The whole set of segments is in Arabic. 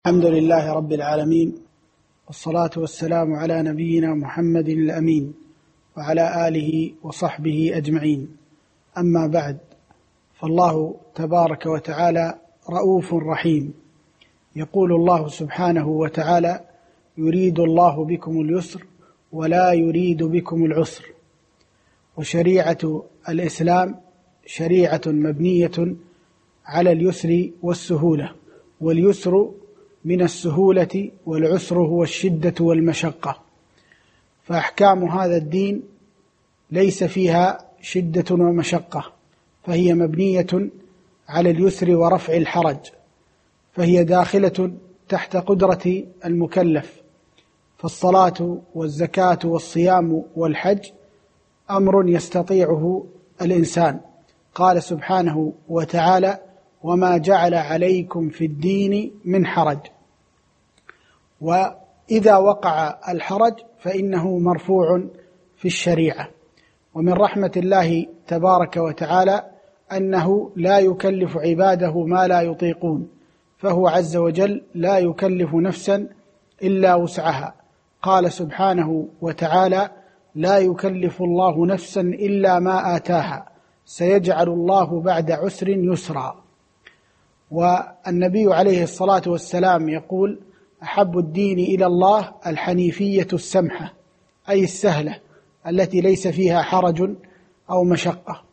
الحمد لله رب العالمين، والصلاة والسلام على نبينا محمد الأمين وعلى آله وصحبه أجمعين. أما بعد، فالله تبارك وتعالى رؤوف رحيم. يقول الله سبحانه وتعالى: يريد الله بكم اليسر ولا يريد بكم العسر. وشريعة الإسلام شريعة مبنية على اليسر والسهولة، واليسر من السهولة، والعسر هو الشدة والمشقة. فأحكام هذا الدين ليس فيها شدة ومشقة، فهي مبنية على اليسر ورفع الحرج، فهي داخلة تحت قدرة المكلف. فالصلاة والزكاة والصيام والحج أمر يستطيعه الإنسان. قال سبحانه وتعالى: وما جعل عليكم في الدين من حرج. وإذا وقع الحرج فإنه مرفوع في الشريعة. ومن رحمة الله تبارك وتعالى أنه لا يكلف عباده ما لا يطيقون، فهو عز وجل لا يكلف نفسا إلا وسعها. قال سبحانه وتعالى: لا يكلف الله نفسا إلا ما آتاها سيجعل الله بعد عسر يسرا. والنبي عليه الصلاة والسلام يقول: أحب الدين إلى الله الحنيفية السمحة، أي السهلة التي ليس فيها حرج أو مشقة.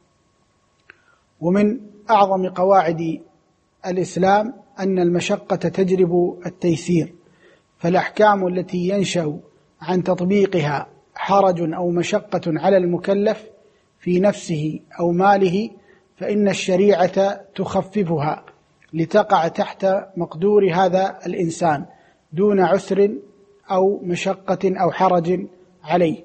ومن أعظم قواعد الإسلام أن المشقة تجلب التيسير، فالأحكام التي ينشأ عن تطبيقها حرج أو مشقة على المكلف في نفسه أو ماله فإن الشريعة تخففها لتقع تحت مقدور هذا الإنسان دون عسر أو مشقة أو حرج عليه.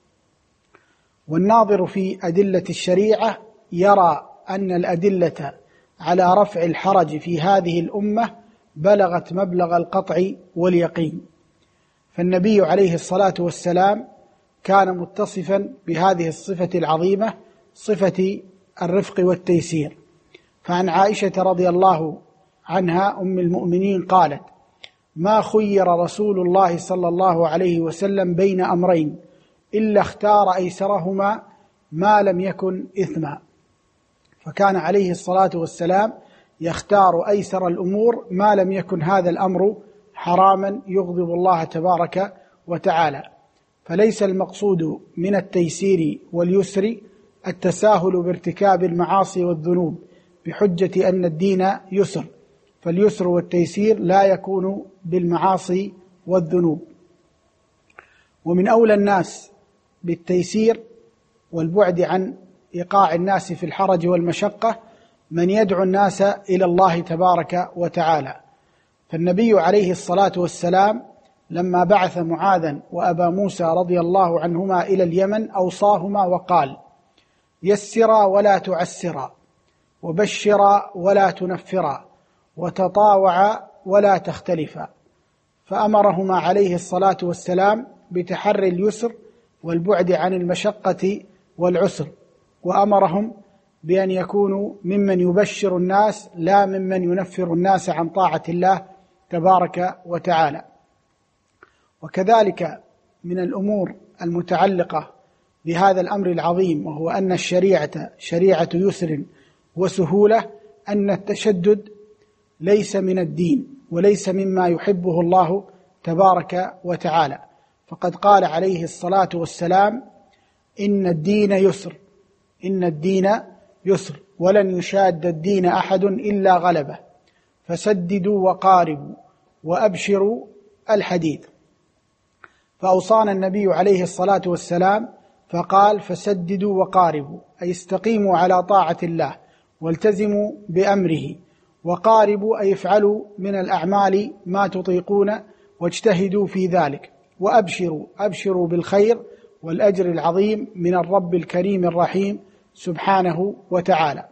والناظر في أدلة الشريعة يرى أن الأدلة على رفع الحرج في هذه الأمة بلغت مبلغ القطع واليقين. فالنبي عليه الصلاة والسلام كان متصفا بهذه الصفة العظيمة، صفة الرفق والتيسير. فعن عائشة رضي الله عنها أم المؤمنين قالت: ما خير رسول الله صلى الله عليه وسلم بين أمرين إلا اختار أيسرهما ما لم يكن إثما. فكان عليه الصلاة والسلام يختار أيسر الأمور ما لم يكن هذا الأمر حراما يغضب الله تبارك وتعالى. فليس المقصود من التيسير واليسر التساهل بارتكاب المعاصي والذنوب بحجة أن الدين يسر، فاليسر والتيسير لا يكون بالمعاصي والذنوب. ومن أولى الناس بالتيسير والبعد عن إيقاع الناس في الحرج والمشقة من يدعو الناس إلى الله تبارك وتعالى. فالنبي عليه الصلاة والسلام لما بعث معاذا وأبا موسى رضي الله عنهما إلى اليمن أوصاهما وقال: يسرا ولا تعسرا، وبشرا ولا تنفرا، وتطاوعا ولا تختلفا. فأمرهما عليه الصلاة والسلام بتحري اليسر والبعد عن المشقة والعسر، وأمرهم بأن يكونوا ممن يبشر الناس لا ممن ينفر الناس عن طاعة الله تبارك وتعالى. وكذلك من الأمور المتعلقة بهذا الأمر العظيم، وهو أن الشريعة شريعة يسر وسهولة، أن التشدد ليس من الدين وليس مما يحبه الله تبارك وتعالى. فقد قال عليه الصلاة والسلام: إن الدين يسر، إن الدين يسر، ولن يشاد الدين أحد إلا غلبه، فسددوا وقاربوا وأبشروا الحديث. فأوصانا النبي عليه الصلاة والسلام فقال: فسددوا وقاربوا، أي استقيموا على طاعة الله والتزموا بأمره، وقاربوا أي افعلوا من الأعمال ما تطيقون واجتهدوا في ذلك، وأبشروا، أبشروا بالخير والأجر العظيم من الرب الكريم الرحيم سبحانه وتعالى.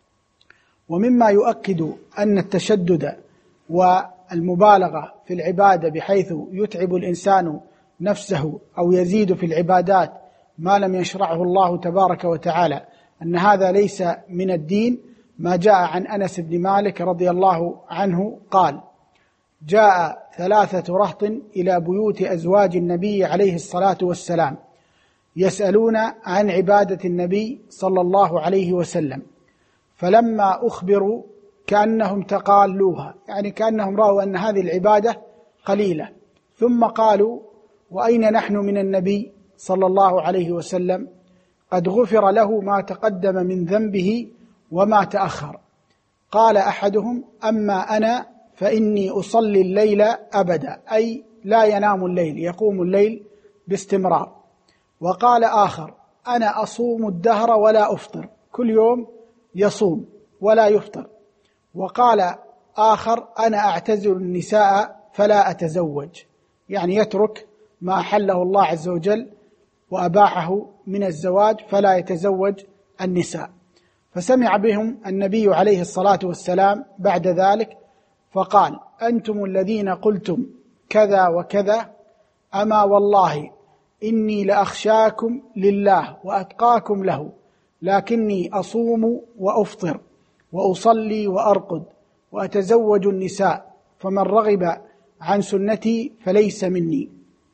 ومما يؤكد أن التشدد والمبالغة في العبادة بحيث يتعب الإنسان نفسه أو يزيد في العبادات ما لم يشرعه الله تبارك وتعالى أن هذا ليس من الدين، ما جاء عن أنس بن مالك رضي الله عنه قال: جاء 3 رهط إلى بيوت أزواج النبي عليه الصلاة والسلام يسألون عن عبادة النبي صلى الله عليه وسلم، فلما أخبروا كأنهم تقالوها، يعني كأنهم رأوا أن هذه العبادة قليلة، ثم قالوا: وأين نحن من النبي صلى الله عليه وسلم؟ قد غفر له ما تقدم من ذنبه وما تأخر. قال أحدهم: أما أنا فإني أصلي الليل أبدا، أي لا ينام الليل، يقوم الليل باستمرار. وقال آخر: أنا أصوم الدهر ولا أفطر، كل يوم يصوم ولا يفطر. وقال آخر: أنا أعتزل النساء فلا أتزوج، يعني يترك ما أحله الله عز وجل وأباحه من الزواج فلا يتزوج النساء. فسمع بهم النبي عليه الصلاة والسلام بعد ذلك فقال: أنتم الذين قلتم كذا وكذا، أما والله إني لأخشاكم لله وأتقاكم له، لكني أصوم وأفطر وأصلي وأرقد وأتزوج النساء، فمن رغب عن سنتي فليس مني.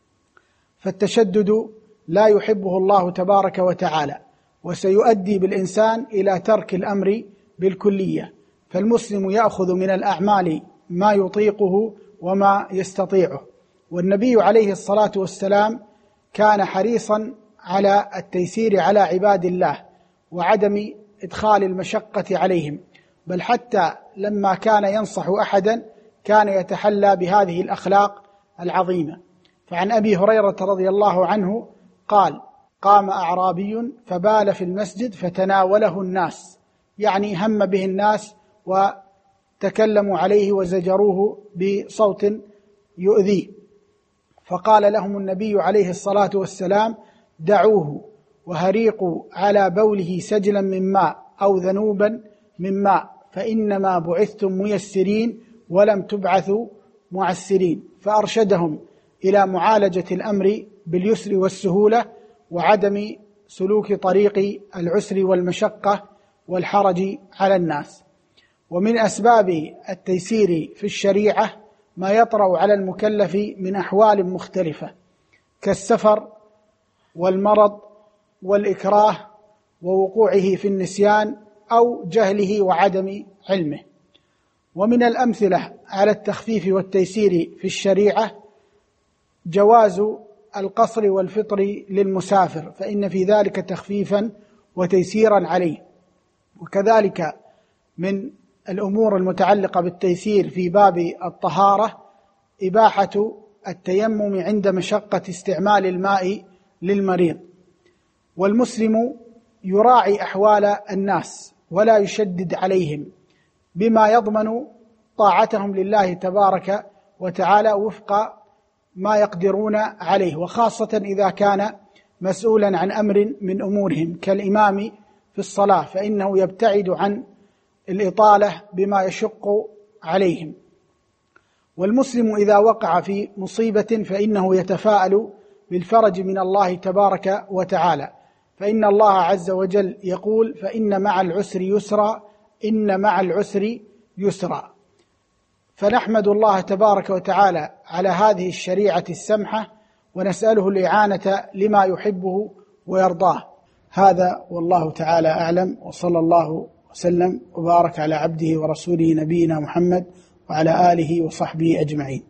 فالتشدد لا يحبه الله تبارك وتعالى، وسيؤدي بالإنسان إلى ترك الأمر بالكلية. فالمسلم يأخذ من الأعمال ما يطيقه وما يستطيعه. والنبي عليه الصلاة والسلام كان حريصا على التيسير على عباد الله وعدم إدخال المشقة عليهم، بل حتى لما كان ينصح أحدا كان يتحلى بهذه الأخلاق العظيمة. فعن أبي هريرة رضي الله عنه قال: قام أعرابي فبال في المسجد فتناوله الناس، يعني هم به الناس وتكلموا عليه وزجروه بصوت يؤذيه، فقال لهم النبي عليه الصلاة والسلام: دعوه وهريقوا على بوله سجلا من ماء أو ذنوبا من ماء، فإنما بعثتم ميسرين ولم تبعثوا معسرين. فأرشدهم إلى معالجة الأمر باليسر والسهولة وعدم سلوك طريق العسر والمشقة والحرج على الناس. ومن أسباب التيسير في الشريعة ما يطرأ على المكلف من أحوال مختلفة كالسفر والمرض والإكراه ووقوعه في النسيان أو جهله وعدم علمه. ومن الأمثلة على التخفيف والتيسير في الشريعة جواز القصر والفطر للمسافر، فإن في ذلك تخفيفا وتيسيرا عليه. وكذلك من الأمور المتعلقة بالتيسير في باب الطهارة إباحة التيمم عند مشقة استعمال الماء للمريض. والمسلم يراعي أحوال الناس ولا يشدد عليهم بما يضمن طاعتهم لله تبارك وتعالى وفق ما يقدرون عليه، وخاصة إذا كان مسؤولا عن أمر من أمورهم كالإمام في الصلاة، فإنه يبتعد عن الإطالة بما يشق عليهم. والمسلم إذا وقع في مصيبة فإنه يتفاءل بالفرج من الله تبارك وتعالى، فإن الله عز وجل يقول: فإن مع العسر يسرا، إن مع العسر يسرا. فنحمد الله تبارك وتعالى على هذه الشريعة السمحة، ونسأله الإعانة لما يحبه ويرضاه. هذا والله تعالى أعلم، وصلى الله وسلم وبارك على عبده ورسوله نبينا محمد وعلى آله وصحبه أجمعين.